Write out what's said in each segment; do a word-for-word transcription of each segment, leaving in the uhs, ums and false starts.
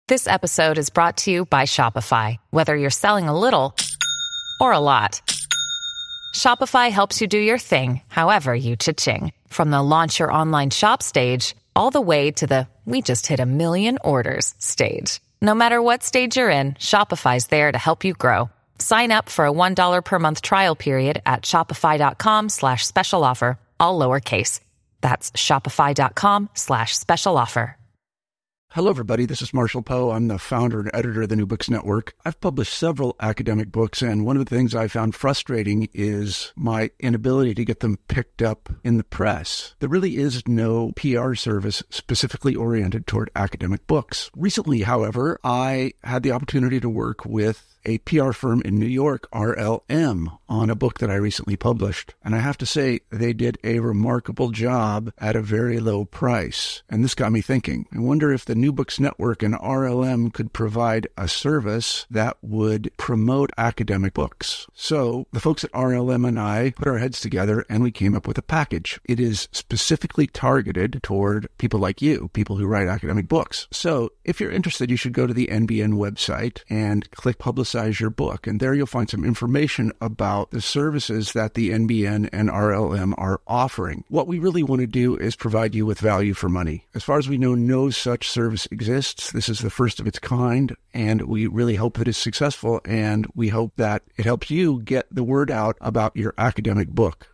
This episode is brought to you by Shopify. Whether you're selling a little or a lot, Shopify helps you do your thing, however you cha-ching. From the launch your online shop stage, all the way to the we just hit a million orders stage. No matter what stage you're in, Shopify's there to help you grow. Sign up for a one dollar per month trial period at shopify.com slash special offer, all lowercase. That's shopify.com slash special offer. Hello, everybody. This is Marshall Poe. I'm the founder and editor of the New Books Network. I've published several academic books, and one of the things I found frustrating is my inability to get them picked up in the press. There really is no P R service specifically oriented toward academic books. Recently, however, I had the opportunity to work with a P R firm in New York, R L M, on a book that I recently published. And I have to say, they did a remarkable job at a very low price. And this got me thinking. I wonder if the New Books Network and R L M could provide a service that would promote academic books. So the folks at R L M and I put our heads together and we came up with a package. It is specifically targeted toward people like you, people who write academic books. So if you're interested, you should go to the N B N website and click Publicize your book, and there you'll find some information about the services that the N B N and R L M are offering. What we really want to do is provide you with value for money. As far as we know, no such service exists. This is the first of its kind, and we really hope that it's successful, and we hope that it helps you get the word out about your academic book.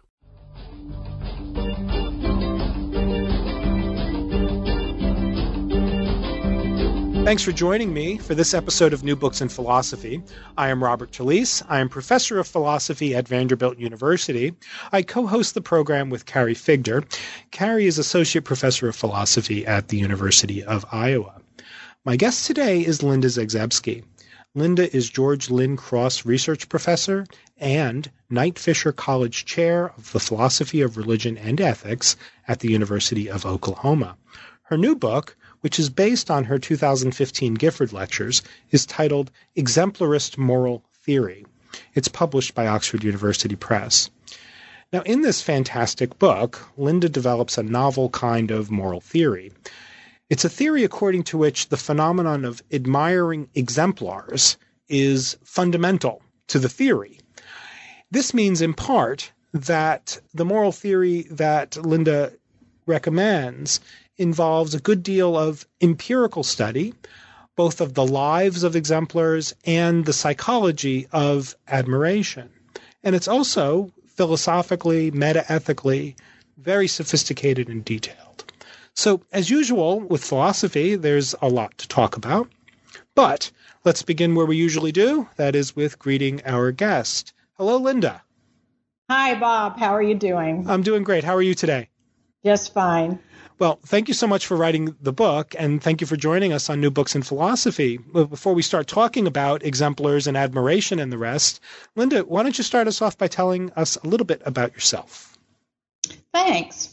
Thanks for joining me for this episode of New Books in Philosophy. I am Robert Talisse. I am professor of philosophy at Vanderbilt University. I co-host the program with Carrie Figdor. Carrie is associate professor of philosophy at the University of Iowa. My guest today is Linda Zagzebski. Linda is George Lynn Cross Research Professor and Knight Fisher College Chair of the Philosophy of Religion and Ethics at the University of Oklahoma. Her new book, which is based on her two thousand fifteen Gifford Lectures, is titled Exemplarist Moral Theory. It's published by Oxford University Press. Now, in this fantastic book, Linda develops a novel kind of moral theory. It's a theory according to which the phenomenon of admiring exemplars is fundamental to the theory. This means, in part, that the moral theory that Linda recommends involves a good deal of empirical study, both of the lives of exemplars and the psychology of admiration. And it's also philosophically, metaethically, very sophisticated and detailed. So, as usual with philosophy, there's a lot to talk about. But let's begin where we usually do, that is with greeting our guest. Hello, Linda. Hi, Bob. How are you doing? I'm doing great. How are you today? Just fine. Well, thank you so much for writing the book, and thank you for joining us on New Books in Philosophy. Before we start talking about exemplars and admiration and the rest, Linda, why don't you start us off by telling us a little bit about yourself? Thanks.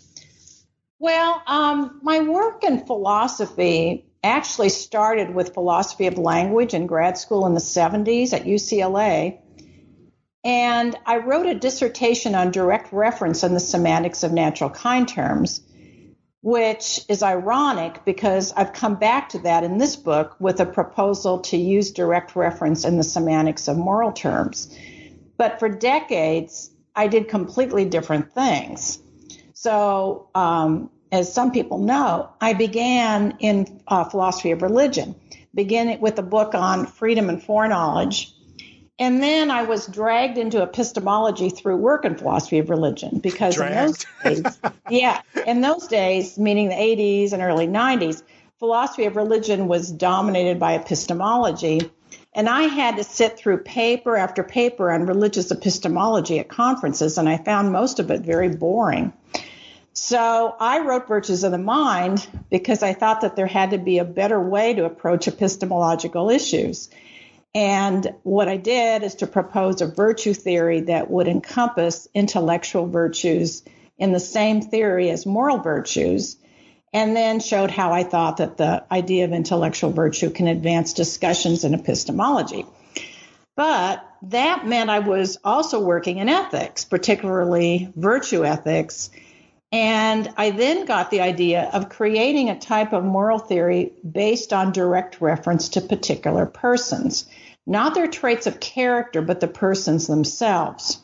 Well, um, my work in philosophy actually started with philosophy of language in grad school in the seventies at U C L A. And I wrote a dissertation on direct reference in the semantics of natural kind terms, which is ironic because I've come back to that in this book with a proposal to use direct reference in the semantics of moral terms. But for decades, I did completely different things. So, um, as some people know, I began in uh, philosophy of religion, beginning with a book on freedom and foreknowledge. And then I was dragged into epistemology through work in philosophy of religion because dragged. in those days, yeah, in those days, meaning the eighties and early nineties, philosophy of religion was dominated by epistemology. And I had to sit through paper after paper on religious epistemology at conferences, and I found most of it very boring. So I wrote Virtues of the Mind because I thought that there had to be a better way to approach epistemological issues. And what I did is to propose a virtue theory that would encompass intellectual virtues in the same theory as moral virtues, and then showed how I thought that the idea of intellectual virtue can advance discussions in epistemology. But that meant I was also working in ethics, particularly virtue ethics, And I then got the idea of creating a type of moral theory based on direct reference to particular persons, not their traits of character, but the persons themselves.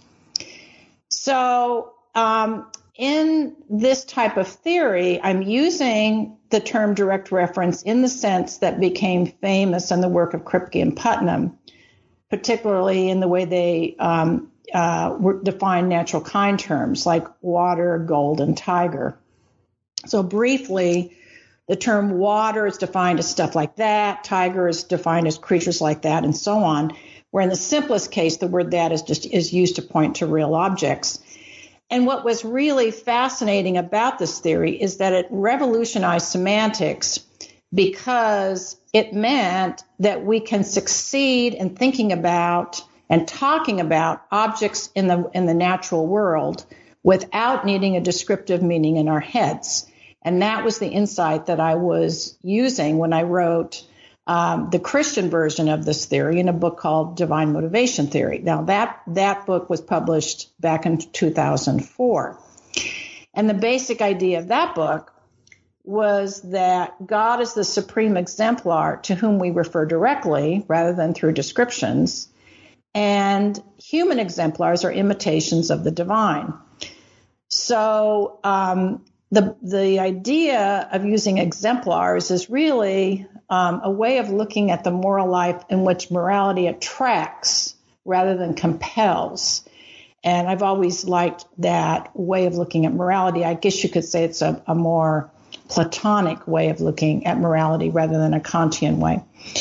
So um, in this type of theory, I'm using the term direct reference in the sense that became famous in the work of Kripke and Putnam, particularly in the way they um, uh, define natural kind terms like water, gold, and tiger. So briefly, the term water is defined as stuff like that, tiger is defined as creatures like that, and so on, where in the simplest case, the word that is just is used to point to real objects. And what was really fascinating about this theory is that it revolutionized semantics because it meant that we can succeed in thinking about and talking about objects in the in the natural world without needing a descriptive meaning in our heads. And that was the insight that I was using when I wrote um, the Christian version of this theory in a book called Divine Motivation Theory. Now, that, that book was published back in two thousand four. And the basic idea of that book was that God is the supreme exemplar to whom we refer directly rather than through descriptions, and human exemplars are imitations of the divine. So um, the the idea of using exemplars is really um, a way of looking at the moral life in which morality attracts rather than compels. And I've always liked that way of looking at morality. I guess you could say it's a, a more Platonic way of looking at morality rather than a Kantian way.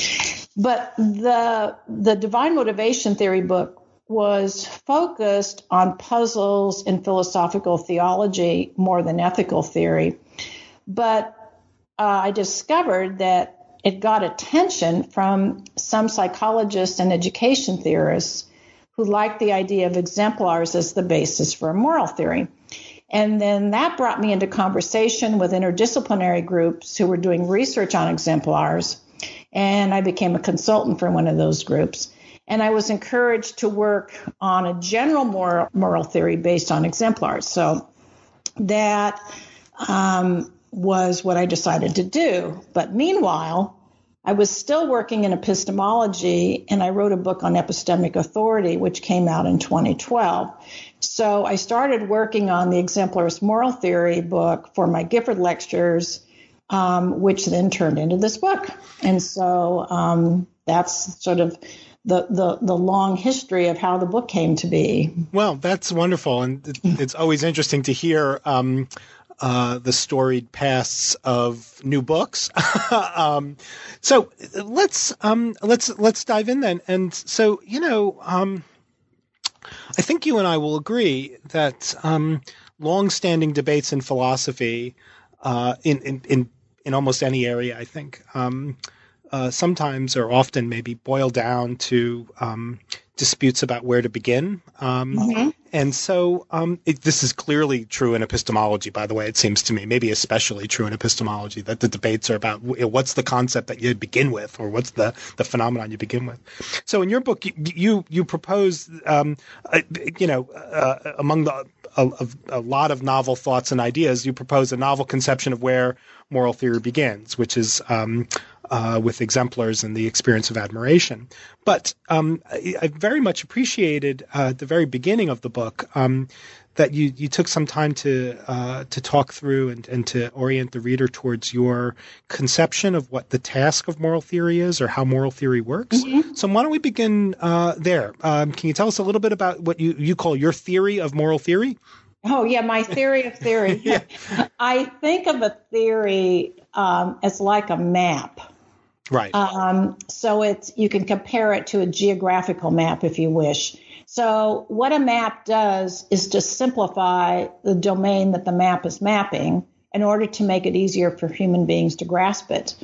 But the the Divine Motivation Theory book was focused on puzzles in philosophical theology more than ethical theory. But uh, I discovered that it got attention from some psychologists and education theorists who liked the idea of exemplars as the basis for a moral theory. And then that brought me into conversation with interdisciplinary groups who were doing research on exemplars. And I became a consultant for one of those groups. And I was encouraged to work on a general moral, moral theory based on exemplars. So that um, was what I decided to do. But meanwhile, I was still working in epistemology, and I wrote a book on epistemic authority, which came out in twenty twelve. So I started working on the Exemplarist Moral Theory book for my Gifford lectures, um, which then turned into this book. And so um, that's sort of the, the, the long history of how the book came to be. Well, that's wonderful. And it, it's always interesting to hear um, uh, the storied pasts of new books. um, so let's um, let's let's dive in then. And so, you know, um, I think you and I will agree that um, long-standing debates in philosophy, uh, in, in in in almost any area, I think, um, uh, sometimes or often maybe boil down to um, disputes about where to begin. Um, mm-hmm. And so um, it, this is clearly true in epistemology, by the way, it seems to me, maybe especially true in epistemology, that the debates are about what's the concept that you begin with, or what's the, the phenomenon you begin with. So in your book, you you, you propose, um, uh, you know, uh, among the a, a lot of novel thoughts and ideas, you propose a novel conception of where moral theory begins, which is um, uh, with exemplars and the experience of admiration. But um, I, I very much appreciated uh, at the very beginning of the book um, that you, you took some time to uh, to talk through and, and to orient the reader towards your conception of what the task of moral theory is, or how moral theory works. Mm-hmm. So why don't we begin uh, there? Um, can you tell us a little bit about what you, you call your theory of moral theory? Oh, yeah, my theory of theory. yeah. I think of a theory um, as like a map. Right. Um, so it's you can compare it to a geographical map if you wish. So what a map does is to simplify the domain that the map is mapping in order to make it easier for human beings to grasp it.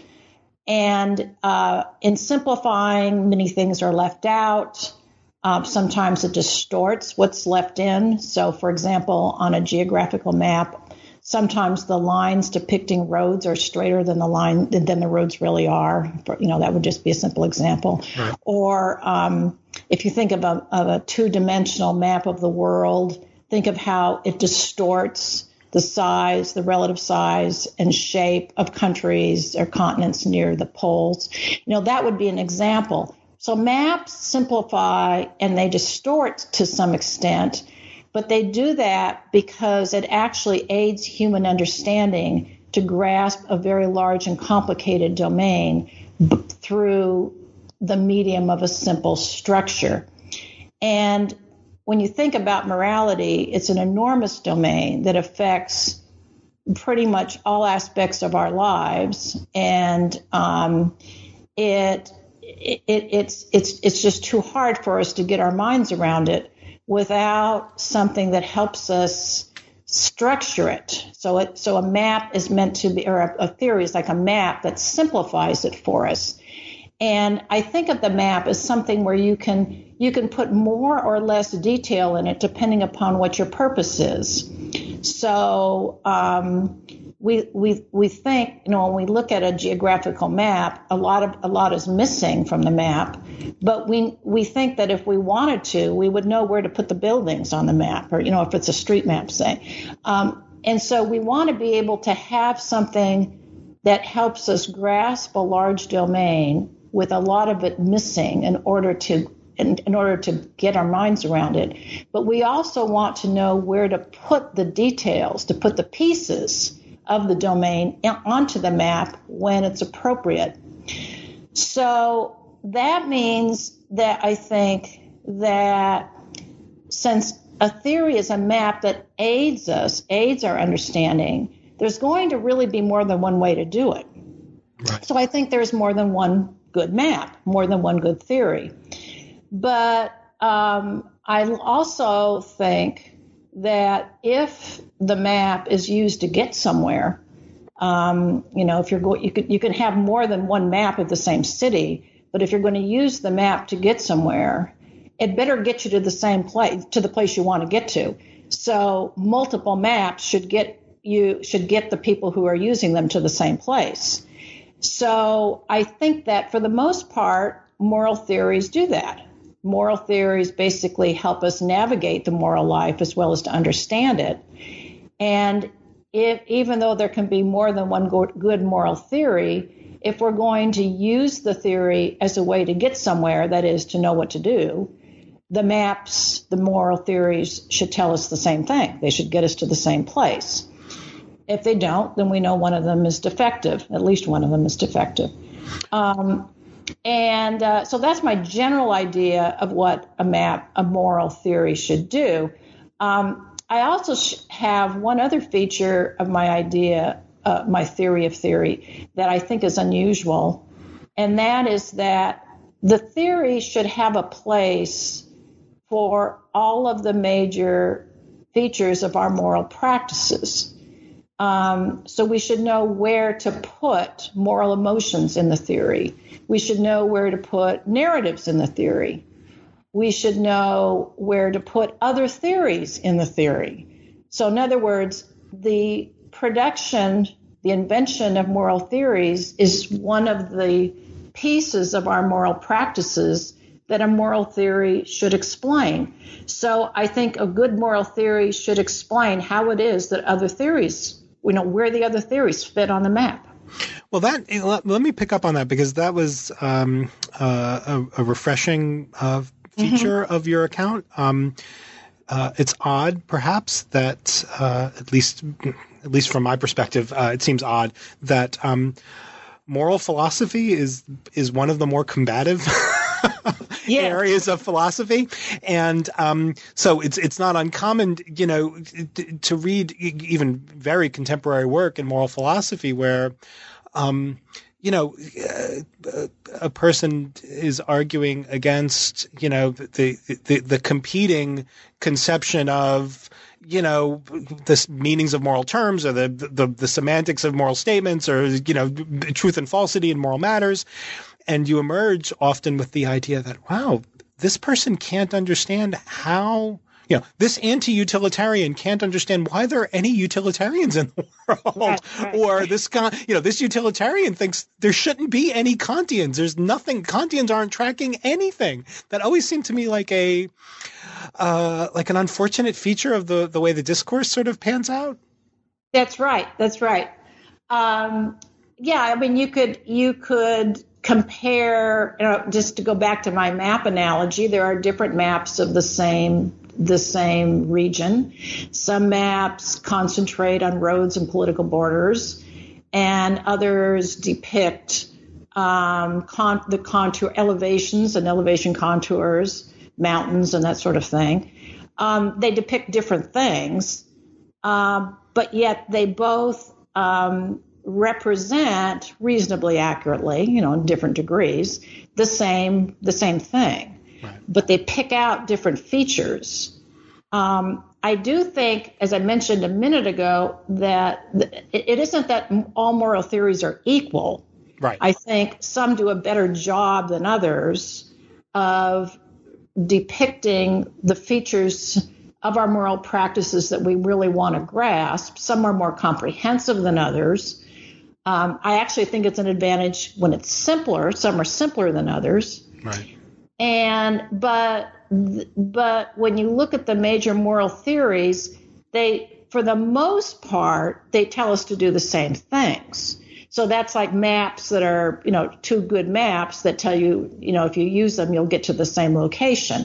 And uh, in simplifying, many things are left out. Uh, sometimes it distorts what's left in. So, for example, on a geographical map, sometimes the lines depicting roads are straighter than the line than the roads really are. You know, that would just be a simple example. Right. Or um, if you think of a, of a two-dimensional map of the world, think of how it distorts the size, the relative size and shape of countries or continents near the poles. You know, that would be an example. So maps simplify and they distort to some extent, but they do that because it actually aids human understanding to grasp a very large and complicated domain b- through the medium of a simple structure. And when you think about morality, it's an enormous domain that affects pretty much all aspects of our lives, and um, it, it it's it's it's just too hard for us to get our minds around it without something that helps us structure it. So it so a map is meant to be, or a, a theory is like a map that simplifies it for us. And I think of the map as something where you can you can put more or less detail in it depending upon what your purpose is. So um, we we we think, you know, when we look at a geographical map, a lot of a lot is missing from the map. But we we think that if we wanted to, we would know where to put the buildings on the map, or you know, if it's a street map, say. Um, and so we want to be able to have something that helps us grasp a large domain with a lot of it missing in order to in, in order to get our minds around it. But we also want to know where to put the details, to put the pieces of the domain onto the map when it's appropriate. So that means that I think that since a theory is a map that aids us, aids our understanding, there's going to really be more than one way to do it. Right. So I think there's more than one good map, more than one good theory. But um, I also think that if the map is used to get somewhere, um, you know, if you're going, you could you can have more than one map of the same city, but if you're going to use the map to get somewhere, it better get you to the same place, to the place you want to get to. So multiple maps should get you should get the people who are using them to the same place. So I think that for the most part, moral theories do that. Moral theories basically help us navigate the moral life as well as to understand it. And if, even though there can be more than one good moral theory, if we're going to use the theory as a way to get somewhere, that is, to know what to do, the maps, the moral theories should tell us the same thing. They should get us to the same place. If they don't, then we know one of them is defective. At least one of them is defective. Um, and uh, so that's my general idea of what a map, a moral theory should do. Um, I also sh- have one other feature of my idea, uh, my theory of theory, that I think is unusual, and that is that the theory should have a place for all of the major features of our moral practices. Um, so we should know where to put moral emotions in the theory. We should know where to put narratives in the theory. We should know where to put other theories in the theory. So in other words, the production, the invention of moral theories is one of the pieces of our moral practices that a moral theory should explain. So I think a good moral theory should explain how it is that other theories, you know, where the other theories fit on the map. Well, that let, let me pick up on that, because that was um, uh, a, a refreshing uh, feature mm-hmm. of your account. Um, uh, it's odd, perhaps, that uh, at least at least from my perspective, uh, it seems odd that um, moral philosophy is is one of the more combative yeah. areas of philosophy, and um, so it's it's not uncommon, you know, to, to read even very contemporary work in moral philosophy where, um, you know, uh, a person is arguing against, you know, the the, the competing conception of, you know, the meanings of moral terms, or the, the the semantics of moral statements, or, you know, truth and falsity in moral matters. And you emerge often with the idea that, wow, this person can't understand how, you know, this anti-utilitarian can't understand why there are any utilitarians in the world. Right, right. Or this guy, you know, this utilitarian thinks there shouldn't be any Kantians. There's nothing, Kantians aren't tracking anything. That always seemed to me like a, uh, like an unfortunate feature of the, the way the discourse sort of pans out. That's right. That's right. Um, yeah, I mean, you could you could compare. You know, just to go back to my map analogy, there are different maps of the same the same region. Some maps concentrate on roads and political borders, and others depict um, con- the contour elevations and elevation contours, mountains, and that sort of thing. Um, they depict different things, uh, but yet they both um, represent reasonably accurately, you know, in different degrees, the same the same thing. Right. But they pick out different features. Um, I do think, as I mentioned a minute ago, that it isn't that all moral theories are equal. Right. I think some do a better job than others of depicting the features of our moral practices that we really want to grasp. Some are more comprehensive than others. Um, I actually think it's an advantage when it's simpler. Some are simpler than others. Right. And but but when you look at the major moral theories, they, for the most part, they tell us to do the same things. So that's like maps that are, you know, two good maps that tell you, you know, if you use them, you'll get to the same location.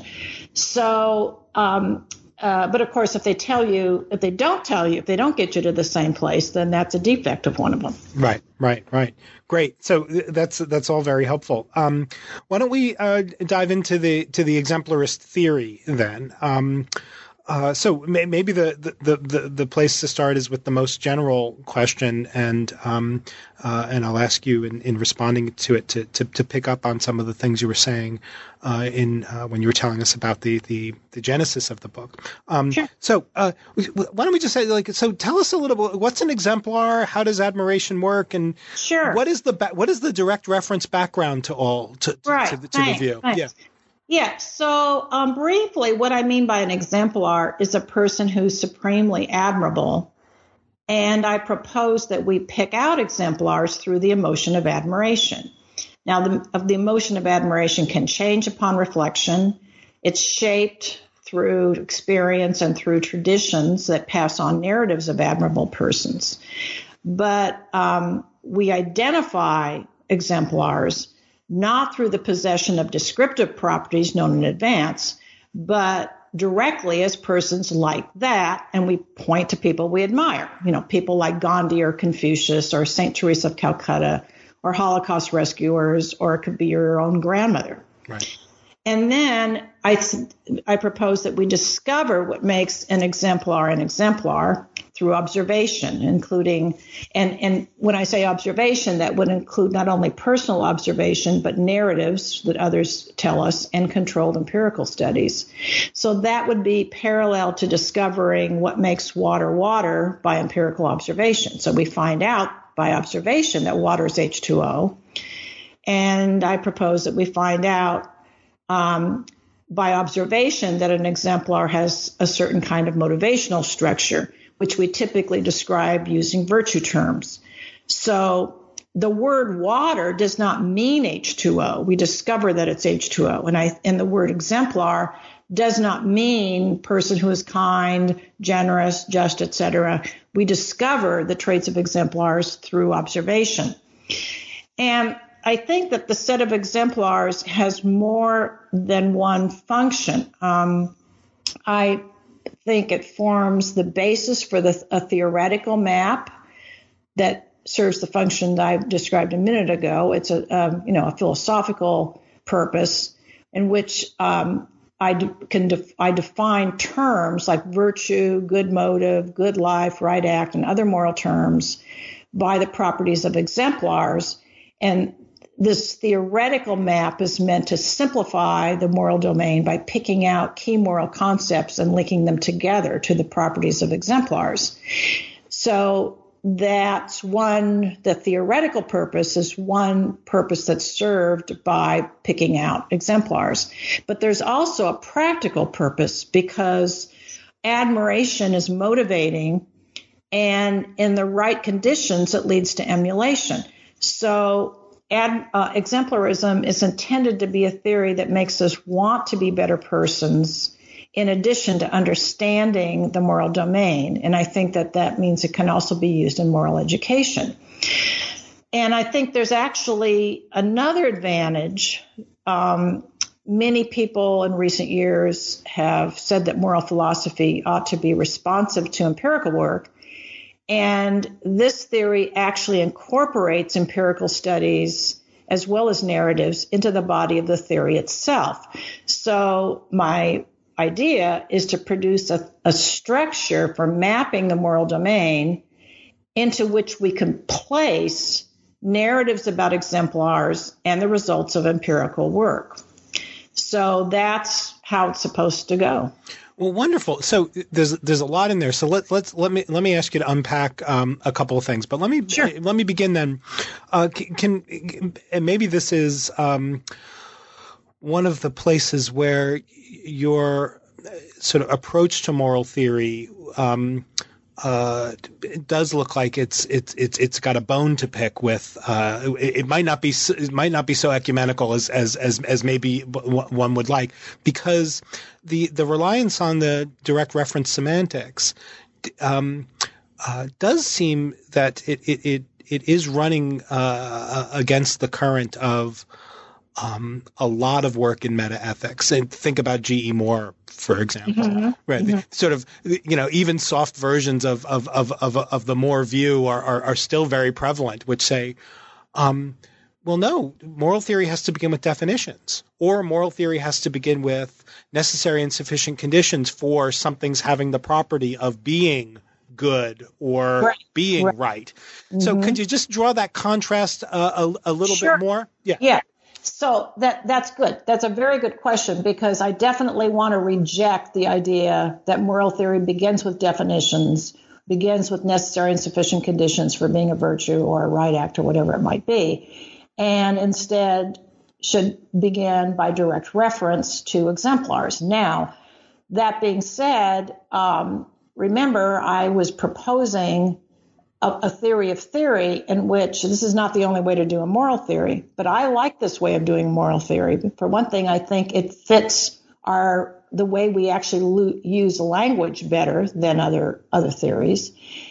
So, um, uh, but of course, if they tell you, if they don't tell you, if they don't get you to the same place, then that's a defect of one of them. Right, right, right. Great. So that's that's all very helpful. Um, why don't we uh, dive into the to the exemplarist theory then? Um, Uh, so may, maybe the, the, the, the place to start is with the most general question, and um, uh, and I'll ask you in, in responding to it to, to, to pick up on some of the things you were saying uh, in uh, when you were telling us about the, the, the genesis of the book. Um, sure. So uh, why don't we just say, like, so tell us a little bit, what's an exemplar? How does admiration work? And sure. what is the what is the direct reference background to all to, to, right. to, to Thanks. the view? Thanks. Yeah. Yeah, so um, briefly, what I mean by an exemplar is a person who's supremely admirable, and I propose that we pick out exemplars through the emotion of admiration. Now, the, of the emotion of admiration can change upon reflection. It's shaped through experience and through traditions that pass on narratives of admirable persons. But um, we identify exemplars not through the possession of descriptive properties known in advance, but directly as persons like that, and we point to people we admire, you know, people like Gandhi or Confucius or Saint Teresa of Calcutta or Holocaust rescuers, or it could be your own grandmother. Right. And then I, I propose that we discover what makes an exemplar an exemplar through observation, including, and, and when I say observation, that would include not only personal observation, but narratives that others tell us and controlled empirical studies. So that would be parallel to discovering what makes water water by empirical observation. So we find out by observation that water is H two O. And I propose that we find out um, by observation that an exemplar has a certain kind of motivational structure, which we typically describe using virtue terms. So the word water does not mean H two O. We discover that it's H two O. And, I, and the word exemplar does not mean person who is kind, generous, just, et cetera. We discover the traits of exemplars through observation. And I think that the set of exemplars has more than one function. Um, I think it forms the basis for the, a theoretical map that serves the function that I described a minute ago. It's a um, you know a philosophical purpose in which um, I de- can def- I define terms like virtue, good motive, good life, right act, and other moral terms by the properties of exemplars. And this theoretical map is meant to simplify the moral domain by picking out key moral concepts and linking them together to the properties of exemplars. So that's one, the theoretical purpose is one purpose that's served by picking out exemplars. But there's also a practical purpose because admiration is motivating, and in the right conditions, it leads to emulation. So Ad, uh, exemplarism is intended to be a theory that makes us want to be better persons in addition to understanding the moral domain. And I think that that means it can also be used in moral education. And I think there's actually another advantage. Um, many people in recent years have said that moral philosophy ought to be responsive to empirical work. And this theory actually incorporates empirical studies as well as narratives into the body of the theory itself. So my idea is to produce a, a structure for mapping the moral domain into which we can place narratives about exemplars and the results of empirical work. So that's how it's supposed to go. Well, wonderful. So there's there's a lot in there. So let let's let me let me ask you to unpack um, a couple of things. But let me sure. let me begin then. Uh, can, can and maybe this is um, one of the places where your sort of approach to moral theory um, uh, it does look like it's it's it's it's got a bone to pick with. Uh, it, it might not be it might not be so ecumenical as as as as maybe one would like, because the the reliance on the direct reference semantics um, uh, does seem that it it it, it is running uh, against the current of um, a lot of work in metaethics. And think about G E. Moore, for example, mm-hmm. right? Mm-hmm. Sort of, you know, even soft versions of of of of, of the Moore view are, are are still very prevalent, which say, um, well, no, moral theory has to begin with definitions, or moral theory has to begin with necessary and sufficient conditions for something's having the property of being good or right. being right. right. Mm-hmm. So could you just draw that contrast uh, a, a little sure. bit more? Yeah. Yeah. So that that's good. That's a very good question, because I definitely want to reject the idea that moral theory begins with definitions, begins with necessary and sufficient conditions for being a virtue or a right act or whatever it might be, and instead should begin by direct reference to exemplars. Now, that being said, um, remember I was proposing a theory of theory in which this is not the only way to do a moral theory, but I like this way of doing moral theory. For one thing, I think it fits our the way we actually lo- use language better than other other theories,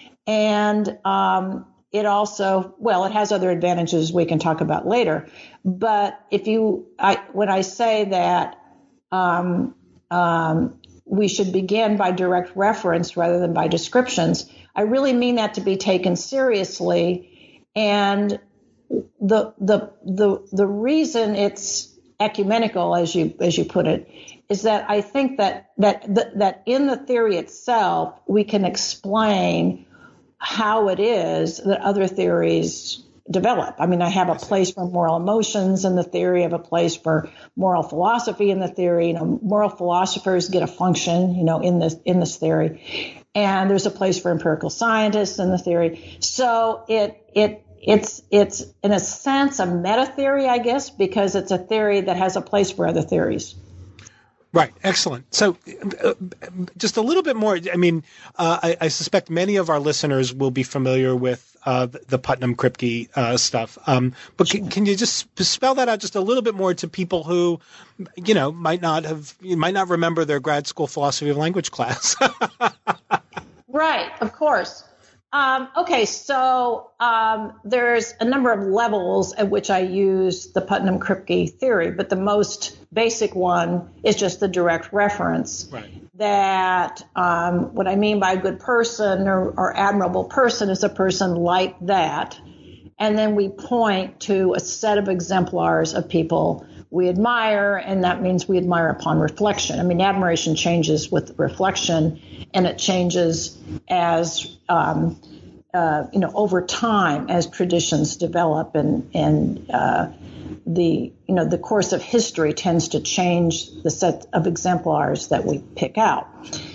and um, it also well, it has other advantages we can talk about later. But if you, I when I say that um, um, we should begin by direct reference rather than by descriptions, I really mean that to be taken seriously. And the the the the reason it's ecumenical, as you as you put it, is that I think that that that, that in the theory itself we can explain how it is that other theories develop. I mean, I have a place for moral emotions in the theory, I have a place for moral philosophy in the theory. You know, moral philosophers get a function, you know, in this in this theory. And there's a place for empirical scientists in the theory. So it it it's it's in a sense a meta theory, I guess, because it's a theory that has a place for other theories. Right. Excellent. So uh, just a little bit more. I mean, uh, I, I suspect many of our listeners will be familiar with uh, the, the Putnam-Kripke uh, stuff. Um, but sure. can, can you just spell that out just a little bit more to people who, you know, might not have, might not remember their grad school philosophy of language class? Right. Of course. Um, okay, so um, there's a number of levels at which I use the Putnam-Kripke theory, but the most basic one is just the direct reference. Right. That um, what I mean by a good person or, or admirable person is a person like that. And then we point to a set of exemplars of people we admire, and that means we admire upon reflection. I mean, admiration changes with reflection, and it changes as, um, uh, you know, over time as traditions develop, and and uh, the you know the course of history tends to change the set of exemplars that we pick out.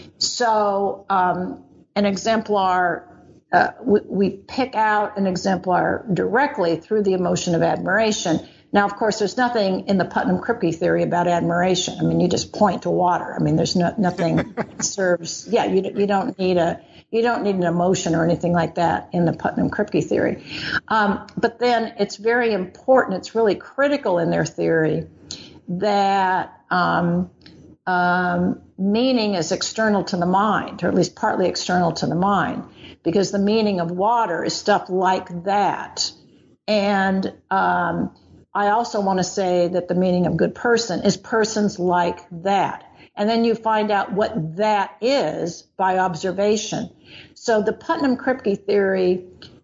So um, an exemplar. Uh, we, we pick out an exemplar directly through the emotion of admiration. Now, of course, there's nothing in the Putnam-Kripke theory about admiration. I mean, you just point to water. I mean, there's no, nothing that serves. Yeah, you you don't need a you don't need an emotion or anything like that in the Putnam-Kripke theory. Um, but then it's very important. It's really critical in their theory that um, um, meaning is external to the mind, or at least partly external to the mind, because the meaning of water is stuff like that. And um, I also want to say that the meaning of good person is persons like that. And then you find out what that is by observation. So the Putnam-Kripke theory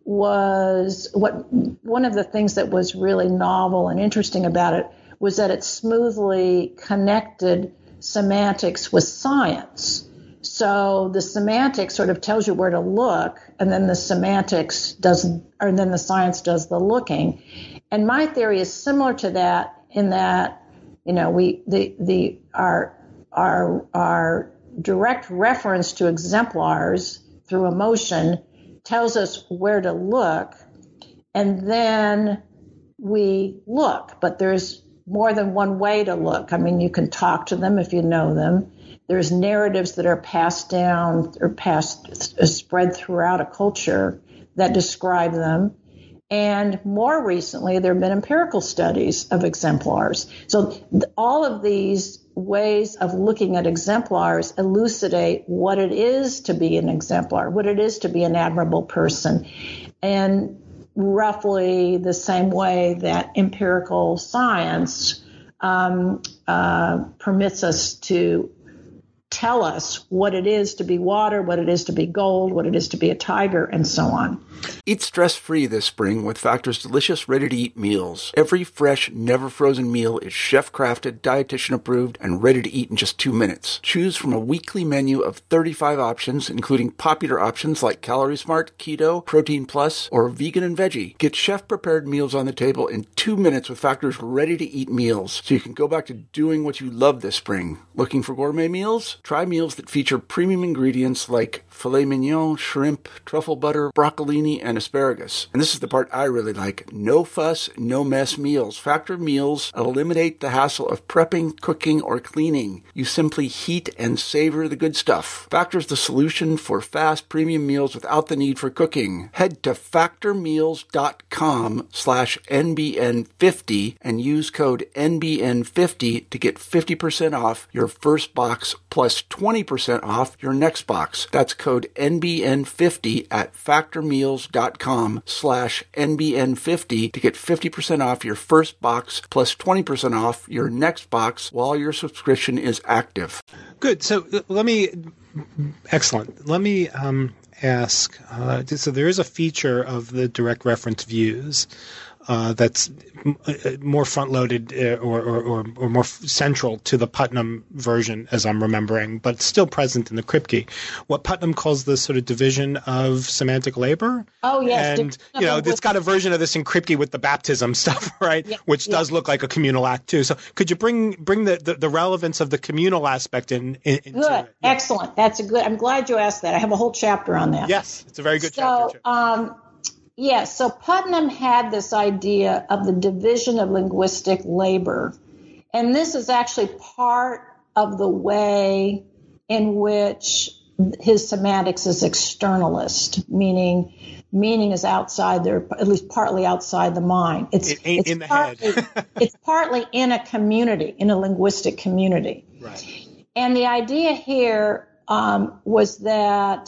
was what one of the things that was really novel and interesting about it was that it smoothly connected semantics with science. So the semantics sort of tells you where to look, and then the semantics does, or then the science does the looking. And my theory is similar to that in that, you know, we the the our our our direct reference to exemplars through emotion tells us where to look, and then we look. But there's more than one way to look. I mean, you can talk to them if you know them. There's narratives that are passed down or passed, uh, spread throughout a culture that describe them. And more recently, there have been empirical studies of exemplars. So th- all of these ways of looking at exemplars elucidate what it is to be an exemplar, what it is to be an admirable person. And roughly the same way that empirical science um, uh, permits us to tell us what it is to be water, what it is to be gold, what it is to be a tiger, and so on. Eat stress-free this spring with Factor's delicious, ready-to-eat meals. Every fresh, never-frozen meal is chef-crafted, dietitian-approved, and ready to eat in just two minutes. Choose from a weekly menu of thirty-five options, including popular options like Calorie Smart, Keto, Protein Plus, or Vegan and Veggie. Get chef-prepared meals on the table in two minutes with Factor's ready-to-eat meals, so you can go back to doing what you love this spring. Looking for gourmet meals? Try meals that feature premium ingredients like filet mignon, shrimp, truffle butter, broccolini, and asparagus. And this is the part I really like. No fuss, no mess meals. Factor meals eliminate the hassle of prepping, cooking, or cleaning. You simply heat and savor the good stuff. Factor's the solution for fast premium meals without the need for cooking. Head to factormeals.com slash NBN50 and use code N B N fifty to get fifty percent off your first box plus twenty percent off your next box. That's code N B N fifty at factormeals.com slash NBN50 to get fifty percent off your first box plus twenty percent off your next box while your subscription is active. Good. So let me, excellent. Let me um, ask, uh, so there is a feature of the direct reference views Uh, that's m- more front-loaded uh, or, or, or, or more f- central to the Putnam version, as I'm remembering, but still present in the Kripke. What Putnam calls the sort of division of semantic labor. Oh, yes. And, you know, it's got a version of this in Kripke with the baptism stuff, right, yeah, which yeah. does look like a communal act, too. So could you bring bring the, the, the relevance of the communal aspect in, in into Good. it? Yeah. Excellent. That's a good – I'm glad you asked that. I have a whole chapter on that. Yes, it's a very good so, chapter, too. Um, Yes, so Putnam had this idea of the division of linguistic labor, and this is actually part of the way in which his semantics is externalist, meaning meaning is outside there, at least partly outside the mind. It's, it ain't it's in the partly, head. It's partly in a community, in a linguistic community. Right. And the idea here um, was that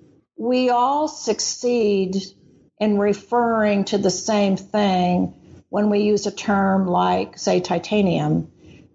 we all succeed in referring to the same thing when we use a term like, say, titanium,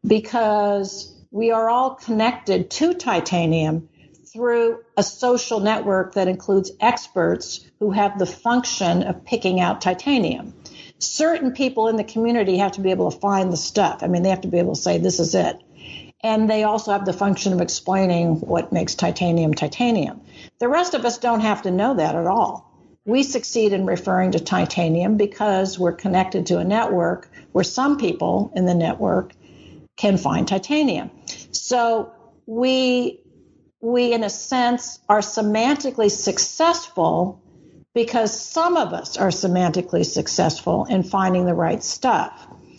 because we are all connected to titanium through a social network that includes experts who have the function of picking out titanium. Certain people in the community have to be able to find the stuff. I mean, they have to be able to say, this is it. And they also have the function of explaining what makes titanium titanium. The rest of us don't have to know that at all. We succeed in referring to titanium because we're connected to a network where some people in the network can find titanium. So we, we in a sense, are semantically successful because some of us are semantically successful in finding the right stuff.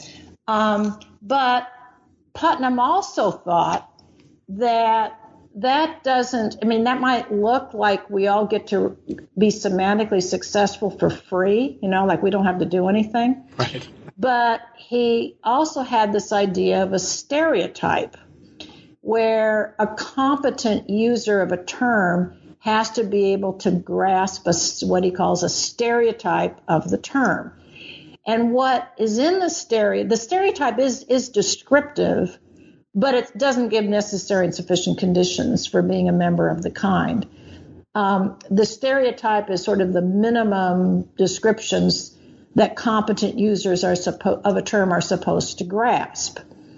Um, but Putnam also thought that that doesn't, I mean, that might look like we all get to be semantically successful for free, you know, like we don't have to do anything. Right. But he also had this idea of a stereotype, where a competent user of a term has to be able to grasp a, what he calls a stereotype of the term. And what is in the stereo, the stereotype is, is descriptive, but it doesn't give necessary and sufficient conditions for being a member of the kind. Um, the stereotype is sort of the minimum descriptions that competent users are suppo- of a term are supposed to grasp.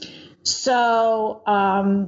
So um,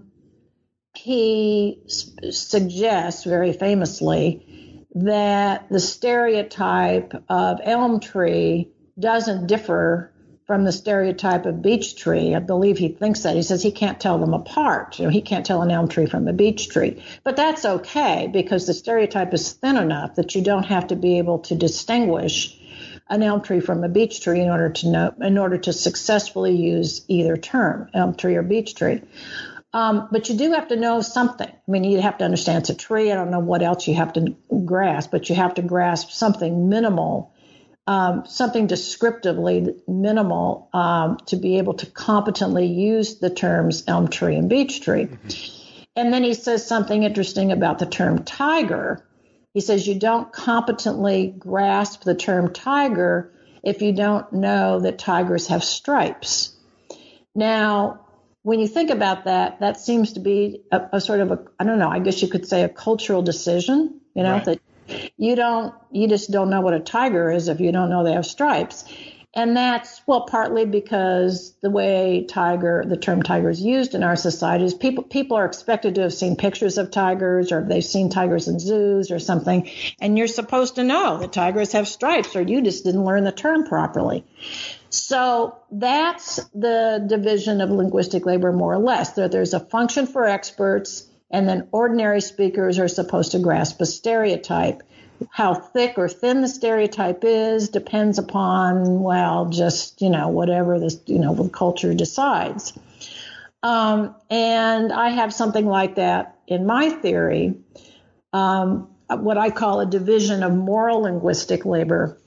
he s- suggests very famously that the stereotype of elm tree doesn't differ from the stereotype of beech tree. I believe he thinks that. He says he can't tell them apart. You know, he can't tell an elm tree from a beech tree. But that's okay because the stereotype is thin enough that you don't have to be able to distinguish an elm tree from a beech tree in order to know, in order to successfully use either term, elm tree or beech tree. Um, but you do have to know something. I mean, you have to understand it's a tree. I don't know what else you have to grasp, but you have to grasp something minimal, um, something descriptively minimal um, to be able to competently use the terms elm tree and beech tree. Mm-hmm. And then he says something interesting about the term tiger. He says you don't competently grasp the term tiger if you don't know that tigers have stripes. Now, when you think about that, that seems to be a, a sort of a, I don't know, I guess you could say a cultural decision, you know, right. that you don't, you just don't know what a tiger is if you don't know they have stripes. And that's, well, partly because the way tiger, the term tiger is used in our society is people, people are expected to have seen pictures of tigers or they've seen tigers in zoos or something. And you're supposed to know that tigers have stripes or you just didn't learn the term properly. So that's the division of linguistic labor, more or less. There, there's a function for experts, and then ordinary speakers are supposed to grasp a stereotype. How thick or thin the stereotype is depends upon, well, just, you know, whatever this, you know, the culture decides. Um, and I have something like that in my theory, um, what I call a division of moral linguistic labor,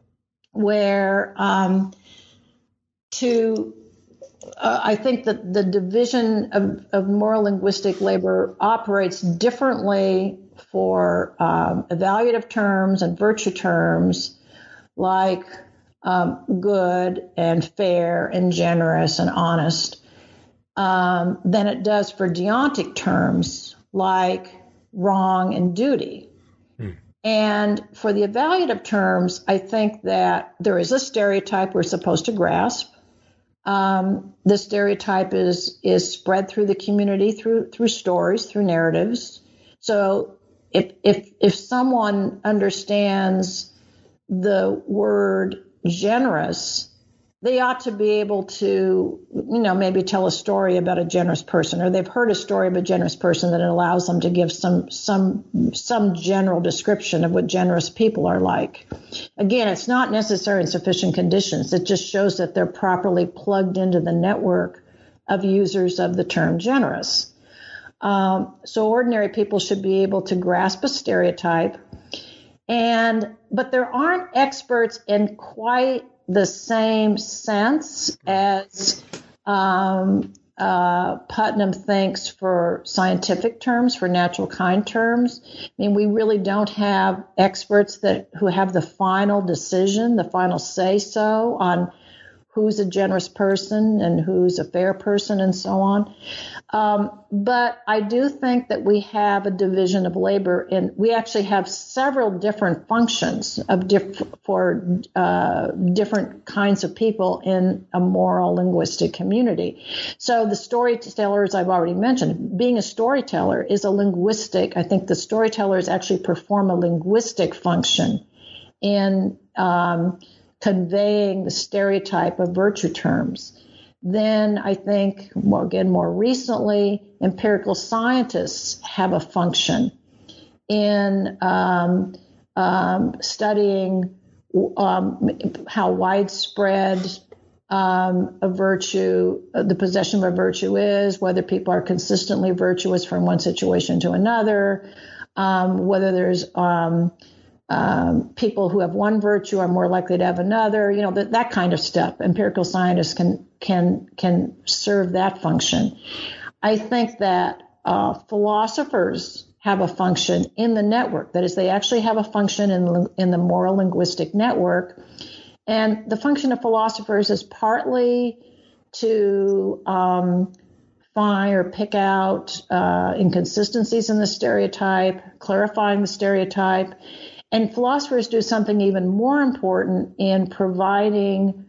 where um, to uh, I think that the division of, of moral linguistic labor operates differently for um, evaluative terms and virtue terms like um, good and fair and generous and honest um, than it does for deontic terms like wrong and duty. Hmm. And for the evaluative terms, I think that there is a stereotype we're supposed to grasp. Um, the stereotype is is spread through the community through through stories, through narratives. So if if if someone understands the word generous, they ought to be able to, you know, maybe tell a story about a generous person, or they've heard a story of a generous person that allows them to give some some some general description of what generous people are like. Again, it's not necessary and sufficient conditions. It just shows that they're properly plugged into the network of users of the term generous. Um, so ordinary people should be able to grasp a stereotype, and but there aren't experts in quite the same sense as um, uh, Putnam thinks for scientific terms, for natural kind terms. I mean, we really don't have experts that who have the final decision, the final say-so on who's a generous person and who's a fair person and so on. Um, but I do think that we have a division of labor, and we actually have several different functions of diff- for uh, different kinds of people in a moral linguistic community. So the storytellers I've already mentioned, being a storyteller is a linguistic, I think the storytellers actually perform a linguistic function in um, conveying the stereotype of virtue terms. Then I think, well, again, more recently, empirical scientists have a function in um, um, studying um, how widespread um, a virtue, the possession of a virtue is, whether people are consistently virtuous from one situation to another, um, whether there's um, Um, people who have one virtue are more likely to have another, you know, that, that kind of stuff. Empirical scientists can can can serve that function. I think that uh, philosophers have a function in the network. That is, they actually have a function in, in the moral linguistic network. And the function of philosophers is partly to um, find or pick out uh, inconsistencies in the stereotype, clarifying the stereotype. And philosophers do something even more important in providing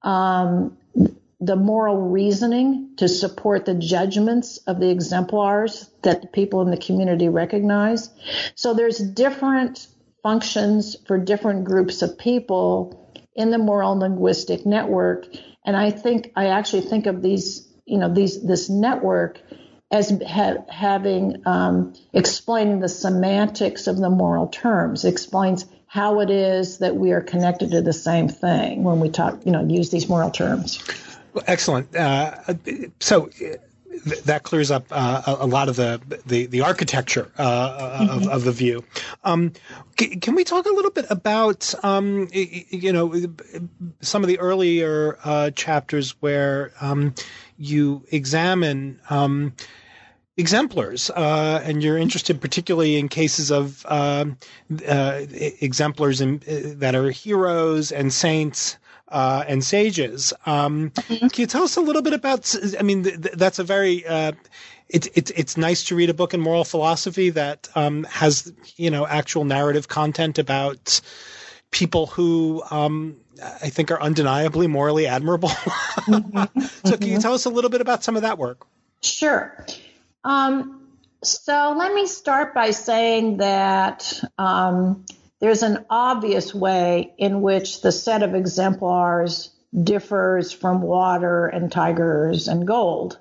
um, the moral reasoning to support the judgments of the exemplars that the people in the community recognize. So there's different functions for different groups of people in the moral linguistic network. And I think I actually think of these, you know, these this network as ha- having um, explaining the semantics of the moral terms. It explains how it is that we are connected to the same thing when we talk, you know, use these moral terms. Well, excellent. Uh, so th- that clears up uh, a, a lot of the the, the architecture uh, mm-hmm. of, of the view. Um, c- can we talk a little bit about, um, you know, some of the earlier uh, chapters where um, you examine um, exemplars, uh, and you're interested particularly in cases of uh, uh, exemplars in, uh, that are heroes and saints uh, and sages. Um, mm-hmm. Can you tell us a little bit about? I mean, th- th- that's a very uh, it's it's it's nice to read a book in moral philosophy that um, has, you know, actual narrative content about people who um, I think are undeniably morally admirable. Mm-hmm. So, can you tell us a little bit about some of that work? Sure. Um, so let me start by saying that um, there's an obvious way in which the set of exemplars differs from water and tigers and gold.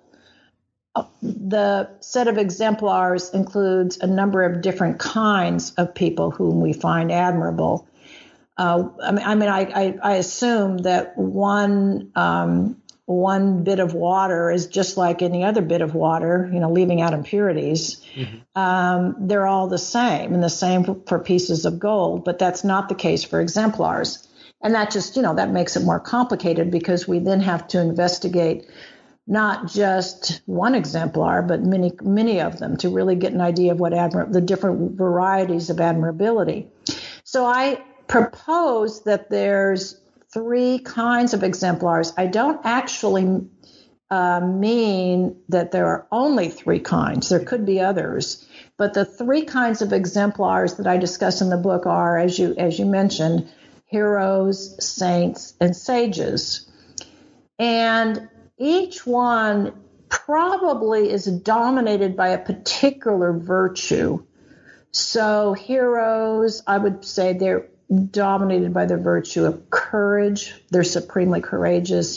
Uh, the set of exemplars includes a number of different kinds of people whom we find admirable. Uh, I mean, I, mean I, I, I assume that one um, one bit of water is just like any other bit of water, you know, leaving out impurities. Mm-hmm. Um, they're all the same, and the same for, for pieces of gold, but that's not the case for exemplars. And that just, you know, that makes it more complicated because we then have to investigate not just one exemplar, but many, many of them to really get an idea of what admir- the different varieties of admirability. So I propose that there's three kinds of exemplars. I don't actually uh, mean that there are only three kinds. There could be others, but the three kinds of exemplars that I discuss in the book are, as you as you mentioned, heroes, saints, and sages. And each one probably is dominated by a particular virtue. So heroes, I would say they're dominated by the virtue of courage. They're supremely courageous.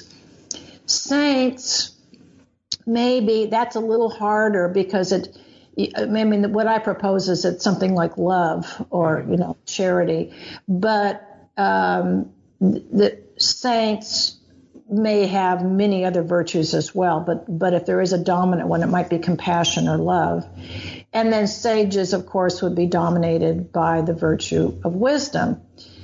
Saints, maybe that's a little harder because it, I mean, what I propose is it's something like love or, you know, charity. But um, the saints may have many other virtues as well. But, but if there is a dominant one, it might be compassion or love. And then sages, of course, would be dominated by the virtue of wisdom.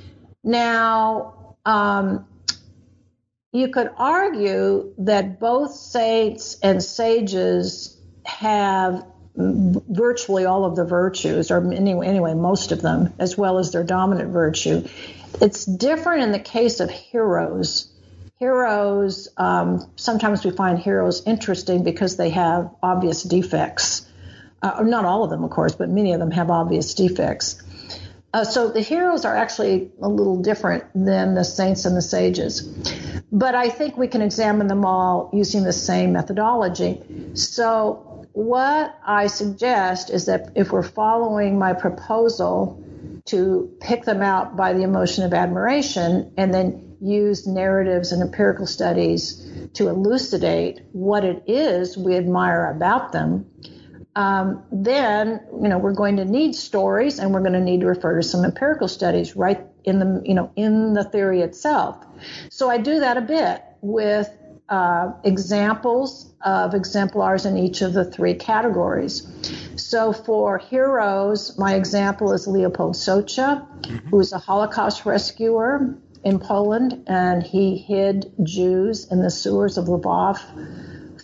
Now, um, you could argue that both saints and sages have virtually all of the virtues, or anyway, anyway, most of them, as well as their dominant virtue. It's different in the case of heroes. Heroes, um, sometimes we find heroes interesting because they have obvious defects. Uh, not all of them, of course, but many of them have obvious defects. Uh, so the heroes are actually a little different than the saints and the sages. But I think we can examine them all using the same methodology. So what I suggest is that if we're following my proposal to pick them out by the emotion of admiration and then use narratives and empirical studies to elucidate what it is we admire about them, Um, then, you know, we're going to need stories and we're going to need to refer to some empirical studies right in the, you know, in the theory itself. So I do that a bit with uh, examples of exemplars in each of the three categories. So for heroes, my example is Leopold Socha, mm-hmm. who is a Holocaust rescuer in Poland, and he hid Jews in the sewers of Lvov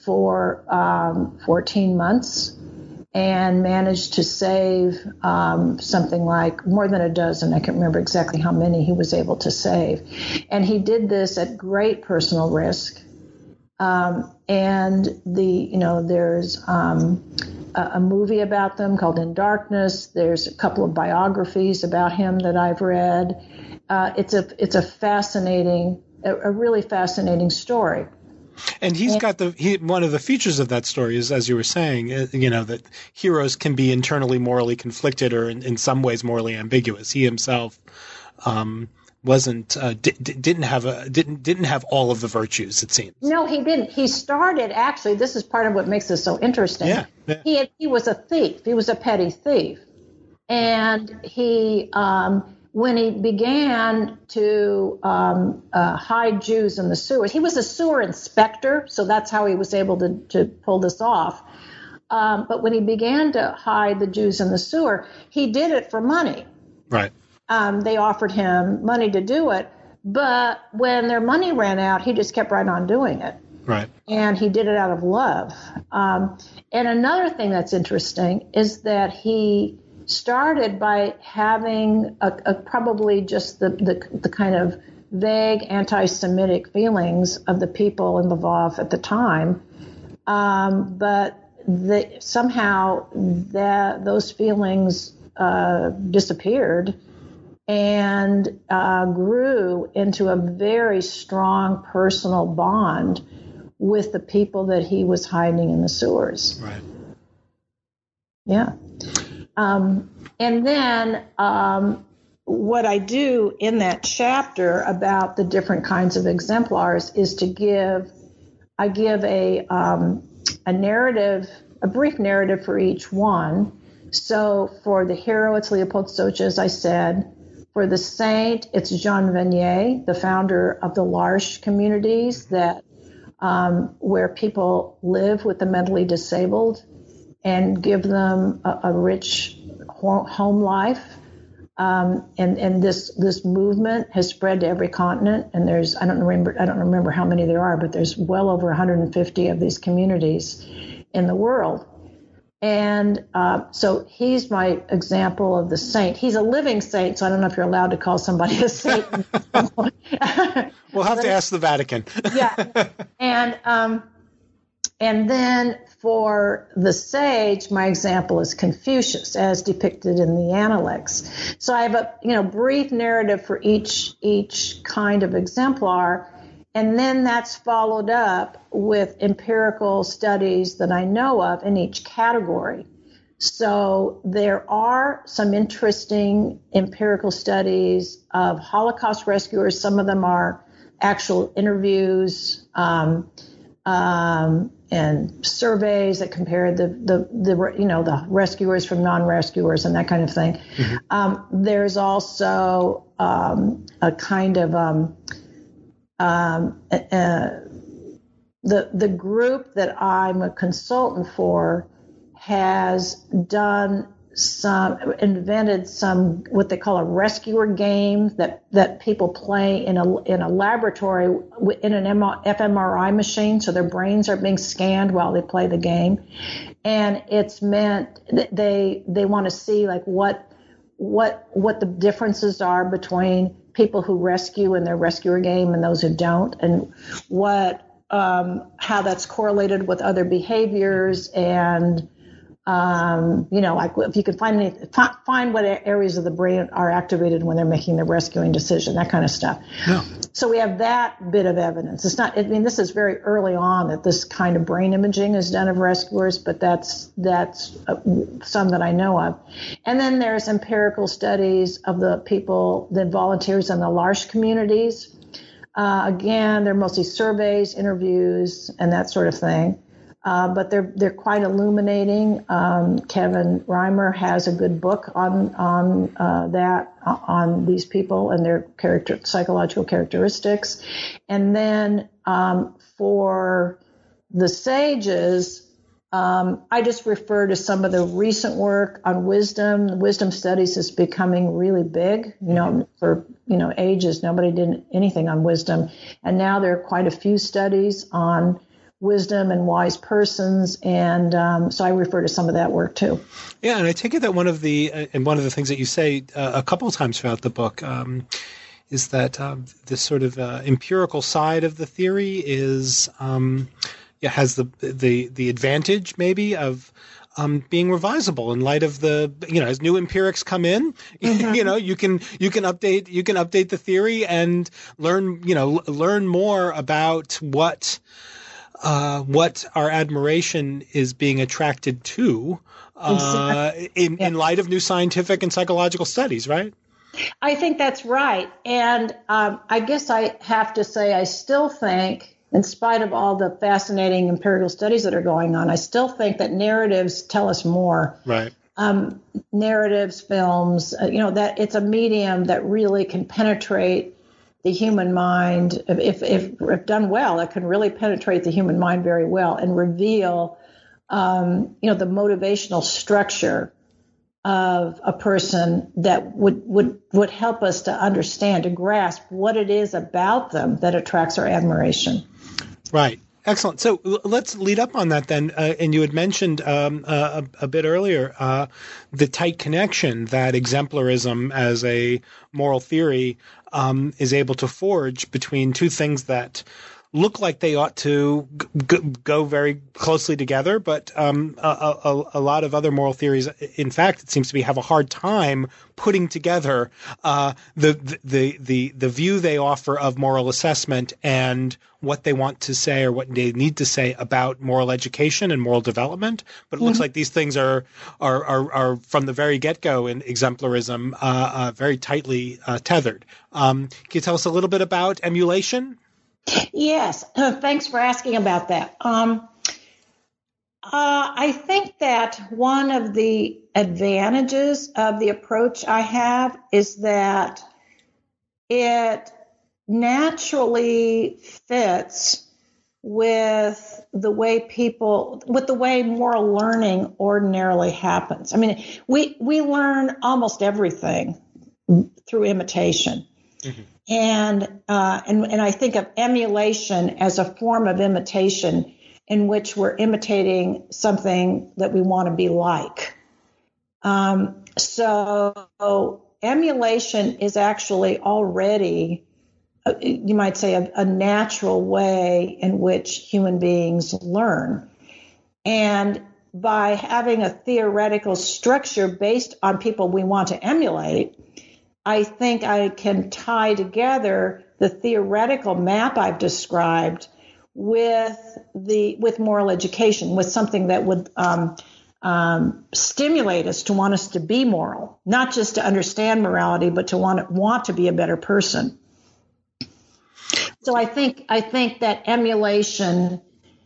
for um, fourteen months and managed to save um, something like more than a dozen. I can't remember exactly how many he was able to save. And he did this at great personal risk. Um, and the, you know, there's um, a, a movie about them called In Darkness. There's a couple of biographies about him that I've read. Uh, it's a, it's a fascinating, a, a really fascinating story. And he's got the he, one of the features of that story is, as you were saying, uh, you know, that heroes can be internally morally conflicted or in, in some ways morally ambiguous. He himself um, wasn't uh, di- didn't have a didn't didn't have all of the virtues, it seems. No, he didn't. He started actually. This is part of what makes this so interesting. Yeah, yeah. He had, he was a thief. He was a petty thief, and he. Um, When he began to um, uh, hide Jews in the sewers, he was a sewer inspector, so that's how he was able to, to pull this off. Um, but when he began to hide the Jews in the sewer, he did it for money. Right. Um, they offered him money to do it, but when their money ran out, he just kept right on doing it. Right. And he did it out of love. Um, and another thing that's interesting is that he started by having a, a, probably just the, the, the kind of vague anti-Semitic feelings of the people in Lvov at the time, um, but the, somehow that those feelings uh, disappeared and uh, grew into a very strong personal bond with the people that he was hiding in the sewers. Right. Yeah. Um, and then um, what I do in that chapter about the different kinds of exemplars is to give, I give a um, a narrative, a brief narrative for each one. So for the hero, it's Leopold Stoich, as I said. For the saint, it's Jean Vanier, the founder of the L'Arche communities that um, where people live with the mentally disabled and give them a, a rich home life. Um, and, and this this movement has spread to every continent. And there's I don't remember I don't remember how many there are, but there's well over one hundred fifty of these communities in the world. And uh, so he's my example of the saint. He's a living saint, so I don't know if you're allowed to call somebody a saint. We'll have to ask the Vatican. Yeah, and um, and then for the sage, my example is Confucius, as depicted in the Analects. So I have a you know brief narrative for each each kind of exemplar, and then that's followed up with empirical studies that I know of in each category. So there are some interesting empirical studies of Holocaust rescuers. Some of them are actual interviews um, um, and surveys that compare the, the, the, you know, the rescuers from non-rescuers and that kind of thing. Mm-hmm. Um, there's also um, a kind of um, um, uh, the the group that I'm a consultant for has done some, invented some, what they call a rescuer game that, that people play in a, in a laboratory in an f M R I machine. So their brains are being scanned while they play the game. And it's meant that they, they want to see like what, what, what the differences are between people who rescue in their rescuer game and those who don't, and what, um, how that's correlated with other behaviors and, Um, you know, like if you can find any, find what areas of the brain are activated when they're making the rescuing decision, that kind of stuff. No. So we have that bit of evidence. It's not, I mean, this is very early on that this kind of brain imaging is done of rescuers, but that's, that's uh, some that I know of. And then there's empirical studies of the people, the volunteers in the L'Arche communities. Uh, again, they're mostly surveys, interviews, and that sort of thing. Uh, but they're they're quite illuminating. Um, Kevin Reimer has a good book on on uh, that uh, on these people and their character psychological characteristics. And then um, for the sages, um, I just refer to some of the recent work on wisdom. Wisdom studies is becoming really big. You know, for you know ages nobody did anything on wisdom, and now there are quite a few studies on wisdom and wise persons. And um, so I refer to some of that work too. Yeah, and I take it that one of the uh, and one of the things that you say uh, a couple of times throughout the book um, is that um, this sort of uh, empirical side of the theory is um, yeah, has the the the advantage maybe of Um, being revisable in light of the, you know, as new empirics come in, mm-hmm. you know, you can you can update you can update the theory and learn, you know, learn more about what uh, what our admiration is being attracted to uh, in yeah. in light of new scientific and psychological studies, right? I think that's right, and um, I guess I have to say I still think, in spite of all the fascinating empirical studies that are going on, I still think that narratives tell us more. Right. Um, narratives, films, uh, you know, that it's a medium that really can penetrate the human mind. If, if, if done well, it can really penetrate the human mind very well and reveal, um, you know, the motivational structure of a person that would, would, would help us to understand, to grasp what it is about them that attracts our admiration. Right. Excellent. So let's lead up on that then. Uh, and you had mentioned um, uh, a, a bit earlier uh, the tight connection that exemplarism as a moral theory um, is able to forge between two things that look like they ought to g- go very closely together, but um, a, a, a lot of other moral theories, in fact, it seems to be have a hard time putting together uh, the, the the the view they offer of moral assessment and what they want to say or what they need to say about moral education and moral development. But it looks mm-hmm. like these things are are are, are from the very get-go in exemplarism uh, uh, very tightly uh, tethered. Um, can you tell us a little bit about emulation? Yes, uh, thanks for asking about that. Um, uh, I think that one of the advantages of the approach I have is that it naturally fits with the way people, with the way moral learning ordinarily happens. I mean, we, we learn almost everything through imitation. Mm-hmm. And, uh, and and I think of emulation as a form of imitation in which we're imitating something that we want to be like. Um, so emulation is actually already, uh, you might say, a, a natural way in which human beings learn. And by having a theoretical structure based on people we want to emulate, I think I can tie together the theoretical map I've described with the with moral education, with something that would um, um, stimulate us to want us to be moral, not just to understand morality, but to want want to be a better person. So I think I think that emulation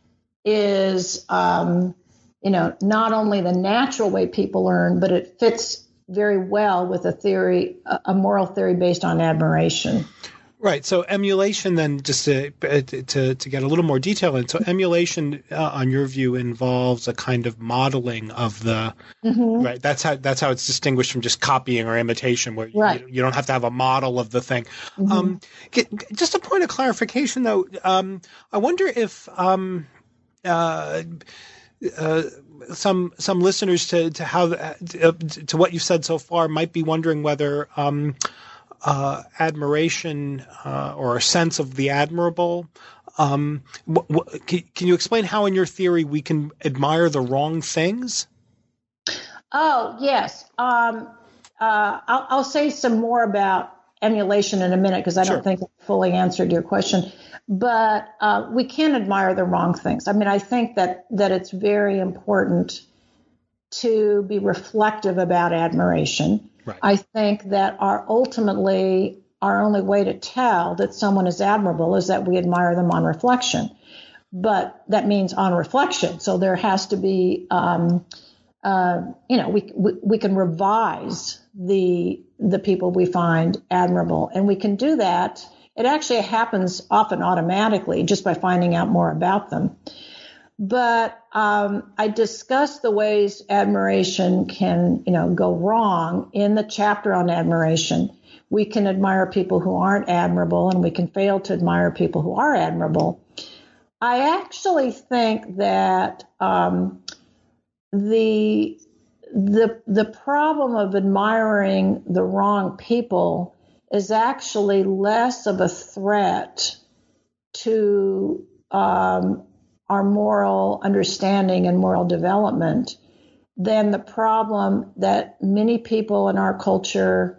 is, um, you know, not only the natural way people learn, but it fits very well with a theory, a moral theory based on admiration. Right. So emulation, then, just to to to get a little more detail in. So emulation, uh, on your view, involves a kind of modeling of the mm-hmm. right. That's how that's how it's distinguished from just copying or imitation, where right. you, you don't have to have a model of the thing. Mm-hmm. Um, get, just a point of clarification, though. Um, I wonder if um, uh, uh, some some listeners to to how uh, to what you've said so far might be wondering whether um, uh, admiration uh, or a sense of the admirable. Um, wh- wh- can, can you explain how, in your theory, we can admire the wrong things? Oh yes, um, uh, I'll, I'll say some more about emulation in a minute because I Sure. don't think I fully answered your question. But uh, we can admire the wrong things. I mean, I think that, that it's very important to be reflective about admiration. Right. I think that our ultimately our only way to tell that someone is admirable is that we admire them on reflection. But that means on reflection. So there has to be, um, uh, you know, we, we we can revise the the people we find admirable, and we can do that. It actually happens often automatically just by finding out more about them. But um, I discuss the ways admiration can, you know, go wrong in the chapter on admiration. We can admire people who aren't admirable, and we can fail to admire people who are admirable. I actually think that um, the the the problem of admiring the wrong people is actually less of a threat to um, our moral understanding and moral development than the problem that many people in our culture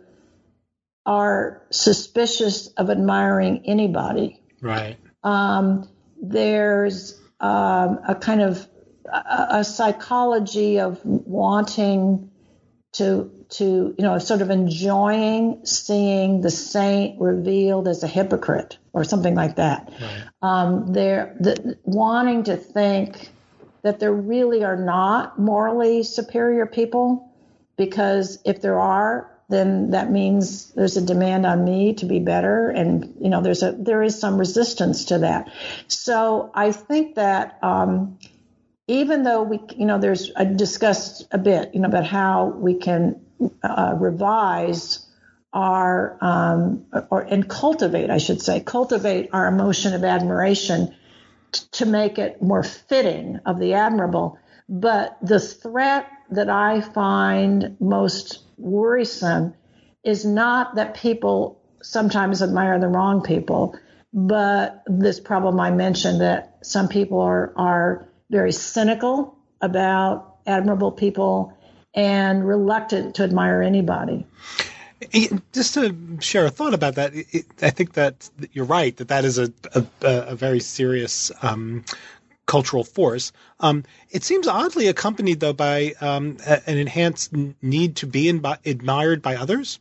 are suspicious of admiring anybody. Right. Um, there's um, a kind of a, a psychology of wanting to to you know sort of enjoying seeing the saint revealed as a hypocrite or something like that. Right. Um, they're the, wanting to think that there really are not morally superior people, because if there are, then that means there's a demand on me to be better, and you know there's a there is some resistance to that. So I think that um, even though we you know there's I discussed a bit you know about how we can uh, revise our um, or and cultivate I should say cultivate our emotion of admiration t- to make it more fitting of the admirable. But the threat that I find most worrisome is not that people sometimes admire the wrong people, but this problem I mentioned, that some people are, are very cynical about admirable people and reluctant to admire anybody. Just to share a thought about that, it, I think that you're right, that that is a, a, a very serious um, cultural force. Um, it seems oddly accompanied, though, by um, a, an enhanced need to be in, admired by others.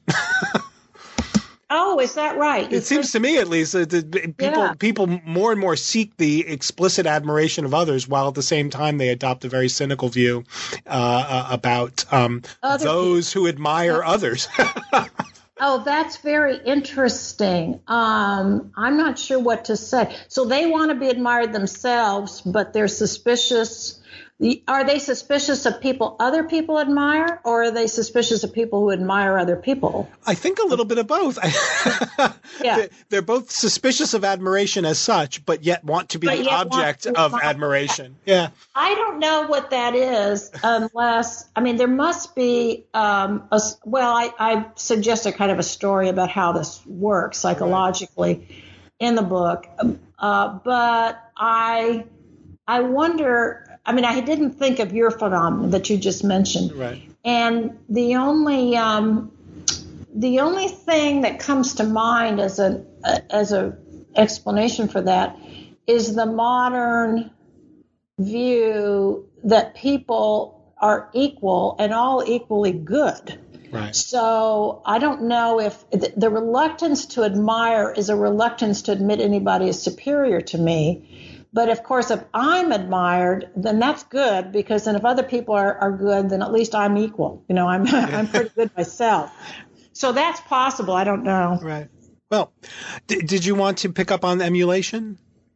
Oh, is that right? It seems to me, at least, that people yeah. people more and more seek the explicit admiration of others, while at the same time they adopt a very cynical view uh, about um, those people who admire others. Oh, that's very interesting. Um, I'm not sure what to say. So they want to be admired themselves, but they're suspicious. Are they suspicious of people other people admire, or are they suspicious of people who admire other people? I think a little bit of both. Yeah. They're both suspicious of admiration as such, but yet want to be but the object of admiration. Yeah. I don't know what that is unless, I mean, there must be, um, a, well, I, I suggest a kind of a story about how this works psychologically right. in the book. Uh, but I, I wonder, I mean, I didn't think of your phenomenon that you just mentioned. Right. And the only um, the only thing that comes to mind as a as a explanation for that is the modern view that people are equal and all equally good. Right. So I don't know if the, the reluctance to admire is a reluctance to admit anybody is superior to me. But, of course, if I'm admired, then that's good, because then if other people are, are good, then at least I'm equal. You know, I'm I'm pretty good myself. So that's possible. I don't know. Right. Well, d- did you want to pick up on emulation?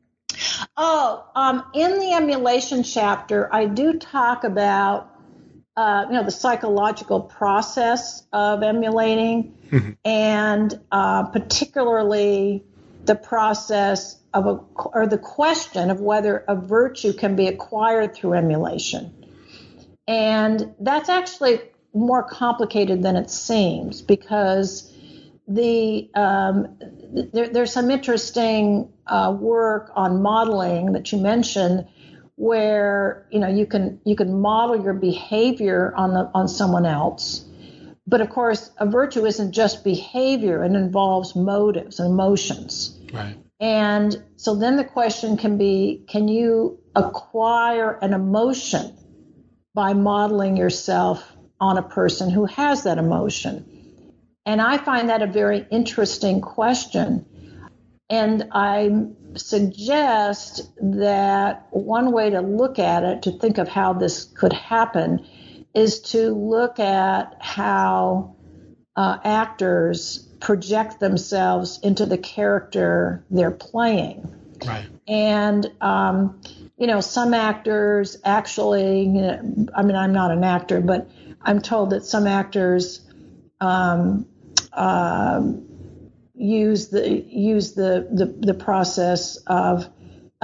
Oh, um, in the emulation chapter, I do talk about, uh, you know, the psychological process of emulating, mm-hmm. and uh, particularly the process of a, or the question of whether a virtue can be acquired through emulation. And that's actually more complicated than it seems, because the um, there, there's some interesting uh, work on modeling that you mentioned, where you know you can you can model your behavior on the on someone else. But of course, a virtue isn't just behavior; it involves motives and emotions. Right. And so then the question can be, can you acquire an emotion by modeling yourself on a person who has that emotion? And I find that a very interesting question. And I suggest that one way to look at it, to think of how this could happen, is to look at how uh, actors project themselves into the character they're playing. Right. And, um, you know, some actors actually, you know, I mean, I'm not an actor, but I'm told that some actors um, uh, use the use the, the, the process of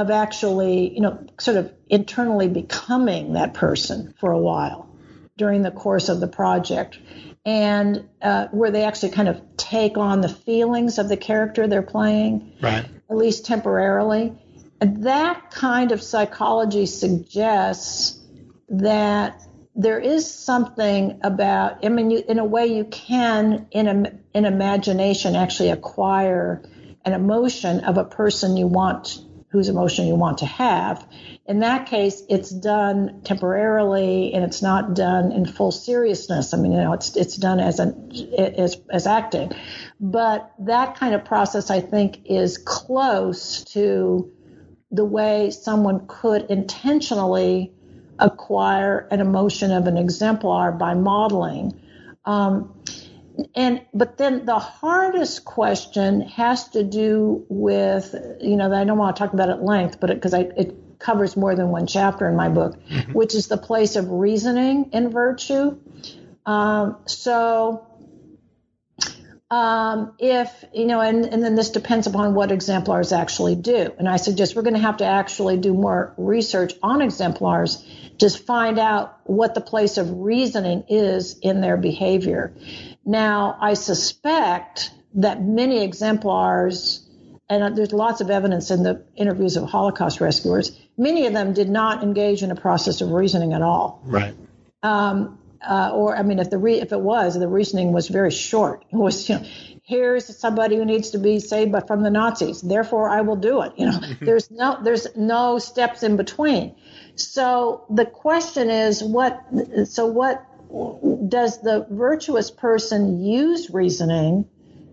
of actually, you know, sort of internally becoming that person for a while during the course of the project, and uh, where they actually kind of take on the feelings of the character they're playing, right, at least temporarily. And that kind of psychology suggests that there is something about, I mean, you, in a way you can, in, a, in imagination, actually acquire an emotion of a person you want, whose emotion you want to have. In that case, it's done temporarily, and it's not done in full seriousness. I mean, you know, it's it's done as an as as acting, but that kind of process, I think, is close to the way someone could intentionally acquire an emotion of an exemplar by modeling. Um, and but then the hardest question has to do with, you know, I don't want to talk about it at length, but because it, it covers more than one chapter in my book, mm-hmm. which is the place of reasoning in virtue. Um, so um, if, you know, and, and then this depends upon what exemplars actually do. And I suggest we're going to have to actually do more research on exemplars to find out what the place of reasoning is in their behavior. Now, I suspect that many exemplars, and there's lots of evidence in the interviews of Holocaust rescuers, many of them did not engage in a process of reasoning at all. Right. Um, uh, or, I mean, if the re- if it was, the reasoning was very short. It was, you know, here's somebody who needs to be saved from the Nazis, therefore I will do it. You know, there's no there's no steps in between. So the question is, what? So what does the virtuous person use reasoning?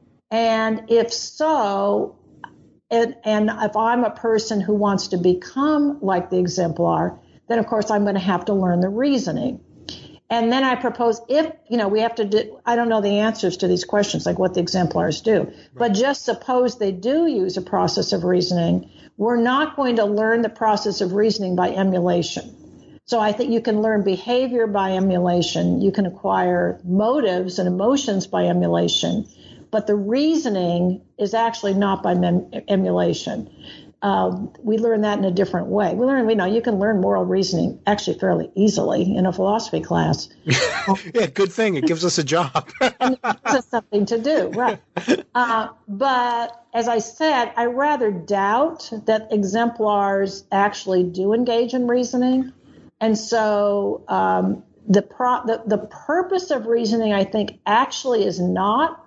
And if so, and, and if I'm a person who wants to become like the exemplar, then of course I'm going to have to learn the reasoning. And then I propose, if, you know, we have to do, I don't know the answers to these questions, like what the exemplars do, right. But just suppose they do use a process of reasoning, we're not going to learn the process of reasoning by emulation. So I think you can learn behavior by emulation. You can acquire motives and emotions by emulation, but the reasoning is actually not by mem- emulation. Um, we learn that in a different way. We learn, you know, you can learn moral reasoning actually fairly easily in a philosophy class. Yeah, good thing. It gives us a job. And it gives us something to do, right? Uh, but as I said, I rather doubt that exemplars actually do engage in reasoning. And so um, the, pro- the the purpose of reasoning, I think, actually is not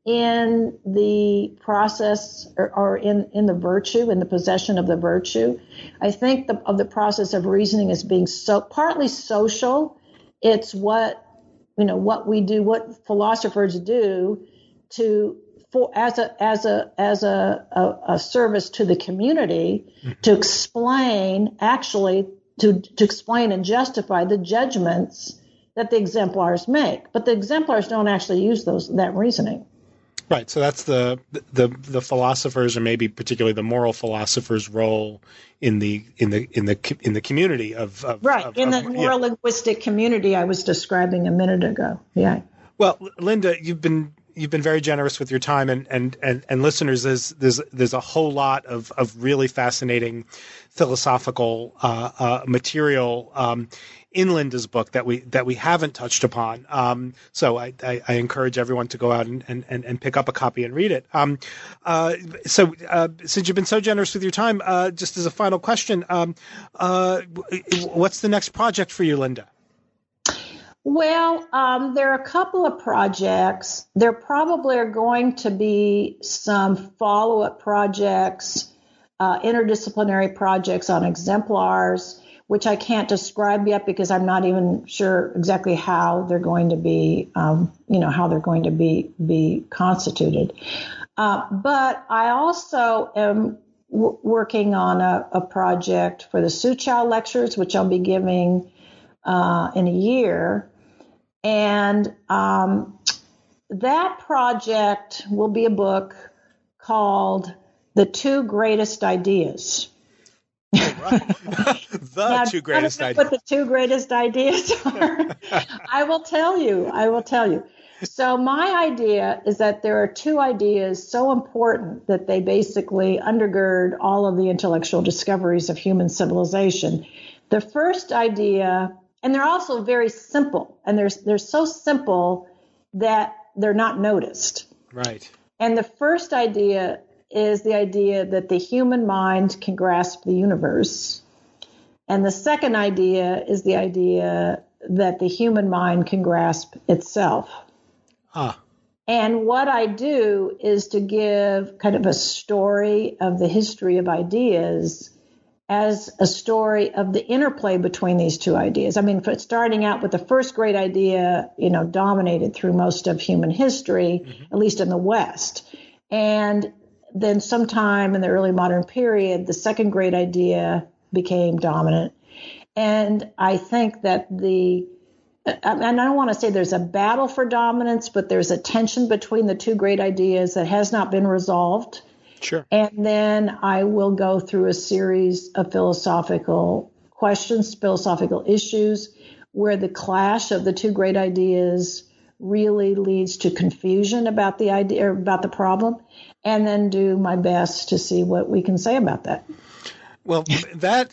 in the process or, or in, in the virtue, in the possession of the virtue. I think the, of the process of reasoning as being so partly social. It's what, you know, what we do, what philosophers do to for as a as a as a, a, a service to the community, mm-hmm. to explain actually to to explain and justify the judgments that the exemplars make. But the exemplars don't actually use those that reasoning. Right. So that's the the the philosophers, or maybe particularly the moral philosophers' role in the in the in the in the community of, of right of, in of, the moral yeah. linguistic community I was describing a minute ago. Yeah. Well, Linda, you've been you've been very generous with your time, and and and, and listeners, there's there's there's a whole lot of of really fascinating philosophical uh, uh, material um, in Linda's book that we that we haven't touched upon. Um, so I, I, I encourage everyone to go out and, and, and pick up a copy and read it. Um, uh, so uh, since you've been so generous with your time, uh, just as a final question, um, uh, what's the next project for you, Linda? Well, um, there are a couple of projects. There probably are going to be some follow-up projects, uh, interdisciplinary projects on exemplars, which I can't describe yet because I'm not even sure exactly how they're going to be, um, you know, how they're going to be be constituted. Uh, but I also am w- working on a, a project for the Soochow Lectures, which I'll be giving uh, in a year. And um, that project will be a book called The Two Greatest Ideas. the now, two greatest ideas. What the two greatest ideas are? I will tell you. I will tell you. So my idea is that there are two ideas so important that they basically undergird all of the intellectual discoveries of human civilization. The first idea, and they're also very simple, and they're, they're so simple that they're not noticed. Right. And the first idea is the idea that the human mind can grasp the universe. And the second idea is the idea that the human mind can grasp itself. Ah. And what I do is to give kind of a story of the history of ideas as a story of the interplay between these two ideas. I mean, for starting out with the first great idea, you know, dominated through most of human history, mm-hmm. at least in the West. And then sometime in the early modern period, the second great idea became dominant. And I think that the And I don't want to say there's a battle for dominance, but there's a tension between the two great ideas that has not been resolved. Sure. And then I will go through a series of philosophical questions, philosophical issues, where the clash of the two great ideas really leads to confusion about the idea, or about the problem, and then do my best to see what we can say about that. Well, that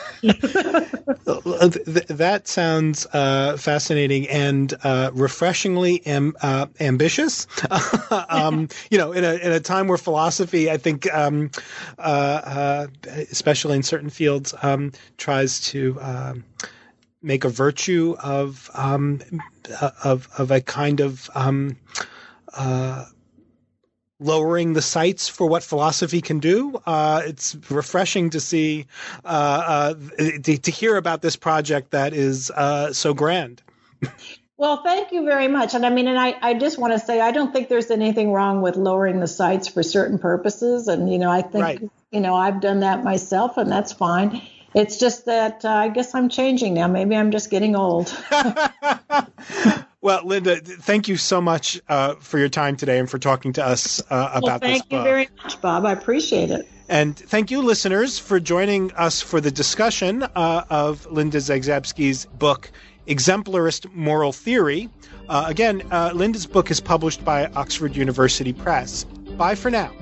that sounds uh, fascinating and uh, refreshingly am, uh, ambitious. um, you know, in a in a time where philosophy, I think, um, uh, uh, especially in certain fields, um, tries to um, make a virtue of um, of of a kind of um, uh, lowering the sights for what philosophy can do. Uh, it's refreshing to see, uh, uh, to, to hear about this project that is uh, so grand. Well, thank you very much. And I mean, and I, I just want to say, I don't think there's anything wrong with lowering the sights for certain purposes. And, you know, I think, right. you know, I've done that myself, and that's fine. It's just that uh, I guess I'm changing now. Maybe I'm just getting old. Well, Linda, thank you so much uh, for your time today and for talking to us uh, about well, this book. Thank you very much, Bob. I appreciate it. And thank you, listeners, for joining us for the discussion uh, of Linda Zagzebski's book, Exemplarist Moral Theory. Uh, again, uh, Linda's book is published by Oxford University Press. Bye for now.